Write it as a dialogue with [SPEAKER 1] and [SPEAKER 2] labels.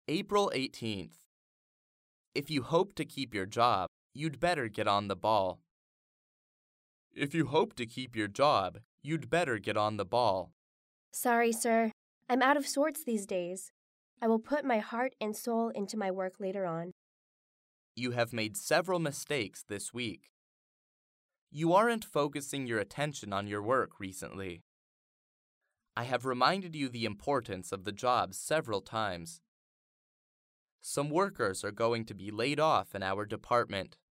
[SPEAKER 1] April 18th. If you hope to keep your job, you'd better get on the ball. If you hope to keep your job, you'd better get on the ball.
[SPEAKER 2] Sorry, sir. I'm out of sorts these days. I will put my heart and soul into my work later on.
[SPEAKER 1] You have made several mistakes this week. You aren't focusing your attention on your work recently. I have reminded you the importance of the job several times. Some workers are going to be laid off in our department.